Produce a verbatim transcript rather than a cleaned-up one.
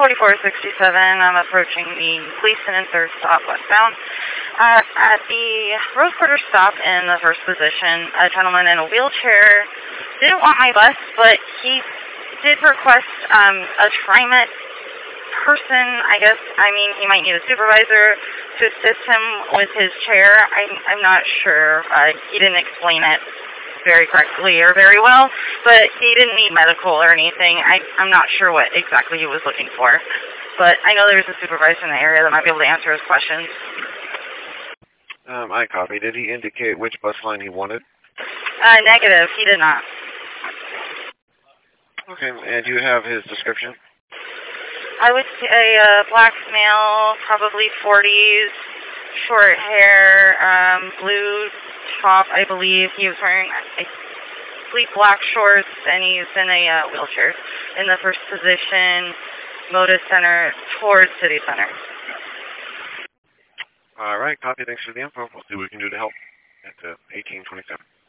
forty-four sixty-seven. I'm approaching the Gleason and third stop westbound. Uh, at the Rose Quarter stop in the first position, a gentleman in a wheelchair didn't want my bus, but he did request um, a TriMet person, I guess. I mean, he might need a supervisor to assist him with his chair. I'm, I'm not sure. Uh, he didn't explain it very correctly or very well, but he didn't need medical or anything. I, I'm not sure what exactly he was looking for, but I know there's a supervisor in the area that might be able to answer his questions. Um, I copy. Did he indicate which bus line he wanted? Uh, negative. He did not. Okay, and do you have his description? I would say a black male, probably forties, short hair, um, blue top, I believe. He was wearing, I believe, black shorts, and he's in a uh, wheelchair. In the first position, Moda Center, towards City Center. All right, copy. Thanks for the info. We'll see what we can do to help at uh, eighteen twenty-seven.